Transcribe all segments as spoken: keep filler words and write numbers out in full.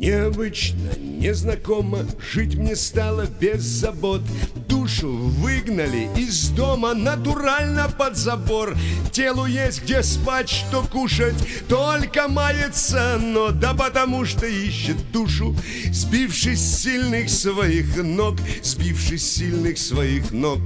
Необычно, незнакомо, жить мне стало без забот. Душу выгнали из дома натурально под забор. Телу есть где спать, что кушать, только мается оно. Да потому что ищет душу, сбившись с сильных своих ног, сбившись с сильных своих ног.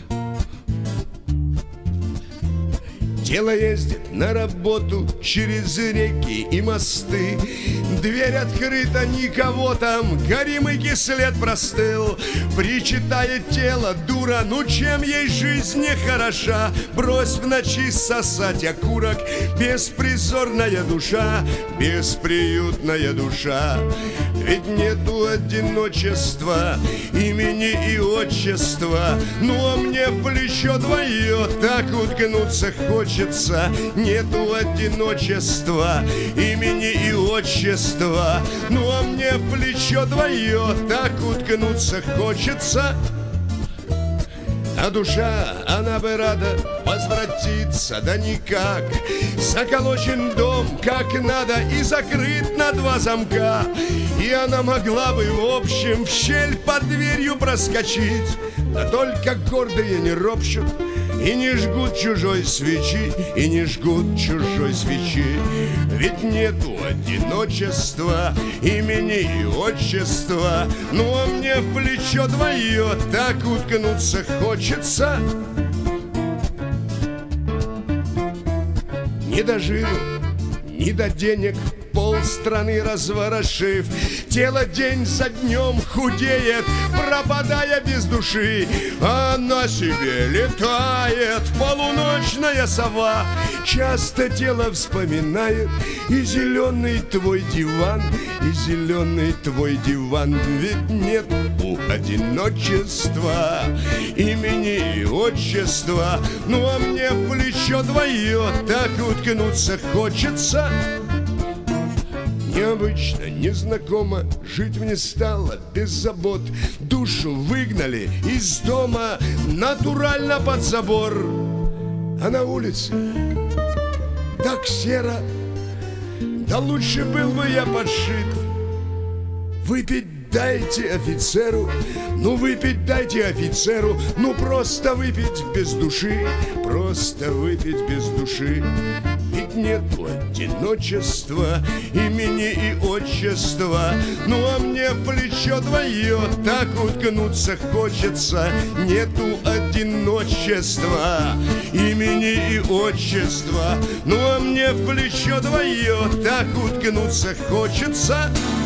Тело ездит на работу через реки и мосты. Дверь открыта, никого там, горимый след простыл. Причитает тело, дура, ну чем ей жизнь не хороша? Брось в ночи сосать окурок, беспризорная душа, бесприютная душа. Ведь нету одиночества, имени и отчества. Ну а мне в плечо двое так уткнуться хочется. Нету одиночества, имени и отчества. Ну а мне в плечо двое так уткнуться хочется. А душа, она бы рада возвратиться, да никак. Заколочен дом как надо и закрыт на два замка. И она могла бы в общем в щель под дверью проскочить. Да только гордые не ропщут и не жгут чужой свечи, и не жгут чужой свечи. Ведь нету одиночества, имени и отчества. Ну а мне в плечо двое так уткнуться хочется. Не до жиру, не до денег, полстраны разворошив, тело день за днем худеет, пропадая без души. А на себе летает полуночная сова. Часто тело вспоминает и зеленый твой диван, и зеленый твой диван. Ведь нет у одиночества, имени и отчества. Ну а мне в плечо двое так уткнуться хочется. Необычно, незнакомо, жить мне стало без забот. Душу выгнали из дома натурально под забор. А на улице так серо, да лучше был бы я подшит. Выпить дайте офицеру, ну выпить дайте офицеру, ну просто выпить без души, просто выпить без души. Ведь нету одиночества, имени и отчества. Ну а мне в плечо двое так уткнуться хочется. Нету одиночества, имени и отчества. Ну а мне в плечо двое так уткнуться хочется.